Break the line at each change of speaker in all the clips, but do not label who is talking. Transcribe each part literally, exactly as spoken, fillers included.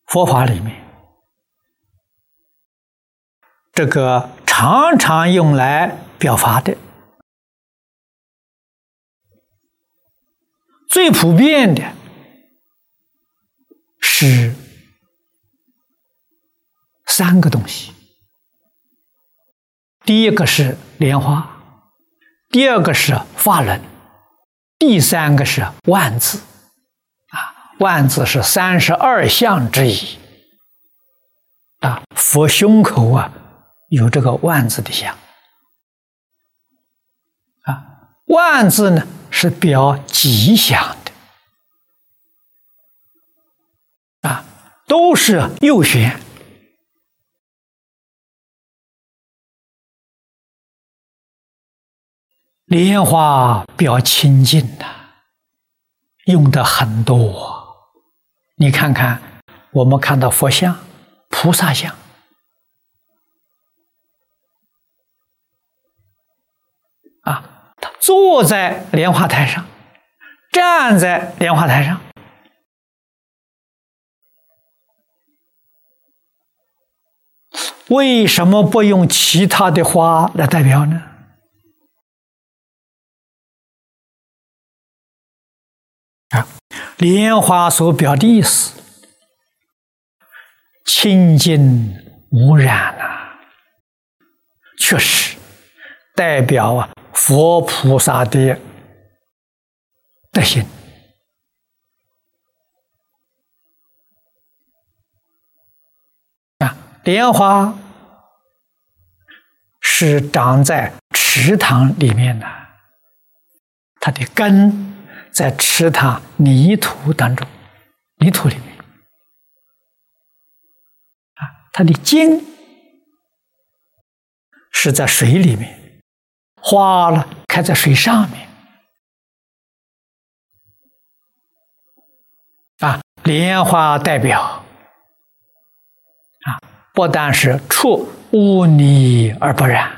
佛法里面，这个常常用来表法的，最普遍的是三个东西。第一个是莲花，第二个是法轮，第三个是万字。啊，万字是三十二相之一。啊，佛胸口啊有这个万字的像。啊，万字呢是表吉祥的。啊，都是右旋。莲花表清净的，用的很多。你看看，我们看到佛像、菩萨像，啊，他坐在莲花台上，站在莲花台上，为什么不用其他的花来代表呢？啊，莲花所表的意思，清净无染啊，确实代表啊佛菩萨的德行。啊，莲花是长在池塘里面的，它的根在池塘泥土当中，泥土里面，啊，它的茎是在水里面，花了开在水上面。啊，莲花代表啊，不但是出污泥而不染，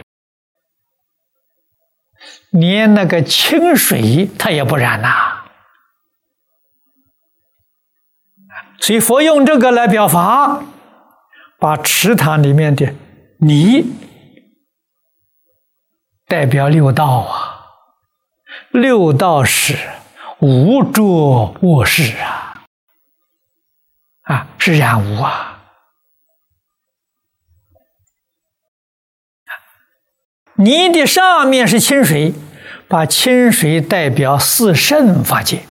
连那个清水它也不染呐、啊。所以佛用这个来表法，把池塘里面的泥代表六道啊，六道是无着无事啊，啊是染污啊。泥的上面是清水，把清水代表四圣法界。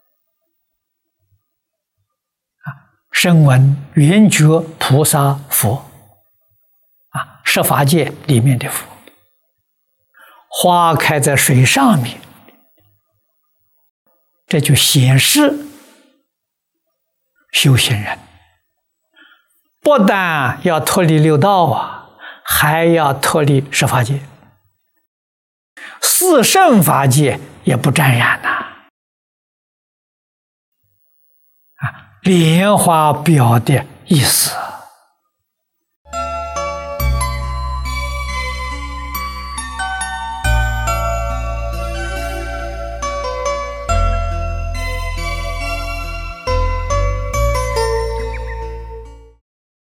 声闻、缘觉、菩萨、佛，啊，十法界里面的佛。花开在水上面，这就显示修行人不但要脱离六道啊，还要脱离十法界，四圣法界也不沾染呐、啊。莲花表的意思。